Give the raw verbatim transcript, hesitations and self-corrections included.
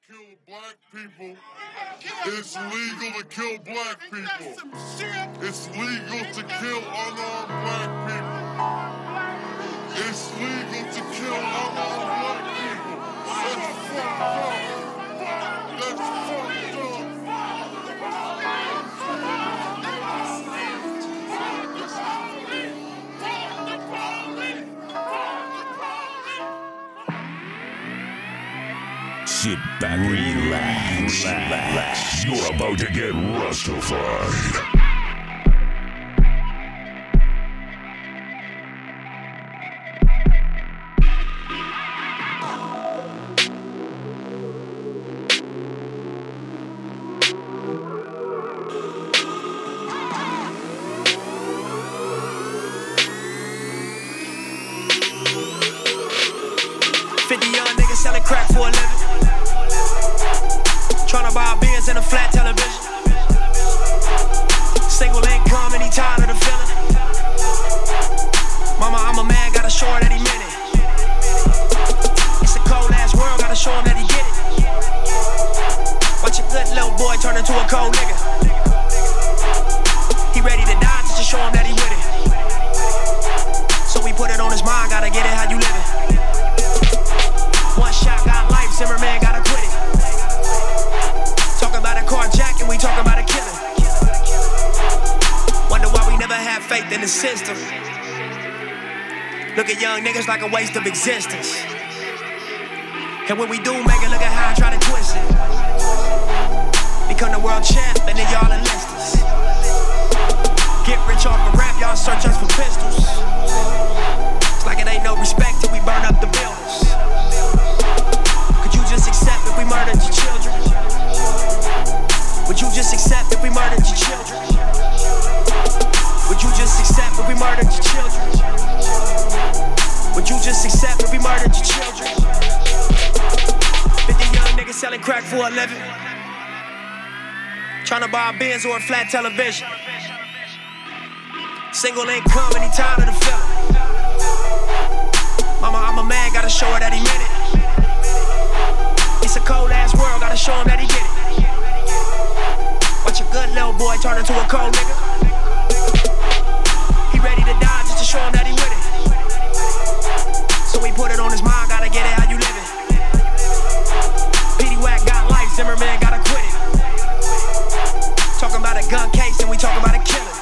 kill black people. It's legal to kill black people. It's legal to kill unarmed black people. It's legal to kill unarmed black people. That's fucked up. That's fucked up. Sit back and relax, relax. You're about to get Rustified. fifty young niggas selling crack for a living. Tryna buy a Benz and a flat television. Single income and he tired of the feeling. Mama, I'm a man, gotta show her that he meant it. It's a cold ass world, gotta show him that he get it. Watch a good little boy turn into a cold nigga. He ready to die just to show him that he with it. So we put it on his mind, gotta get it how you living. One shot got life, Zimmerman gotta quit it. Talking about a carjacking, we talking about a killing. Wonder why we never had faith in the system. Look at young niggas like a waste of existence. And when we do make it, look at how I try to twist it. Become the world champ and then y'all enlist us. Get rich off of rap, y'all search us for pistols. It's like it ain't no respect till we burn up the buildings. Could you just accept if we murdered your children? Would you just accept if we murdered your children? Would you just accept if we murdered your children? Would you just accept if we murdered your children? fifty young niggas selling crack for a living. Tryna buy a Benz or a flat television. Single income and he tired of the feeling. Mama, I'm a man, gotta show her that he meant it. It's a cold ass world, gotta show him that he get it. Watch a good little boy turn into a cold nigga. He ready to die just to show him that he with it. So we put it on his mind, gotta get it how you living. P D Wack got life, Zimmerman gotta quit it. Talking about a gun case and we talking about a killing.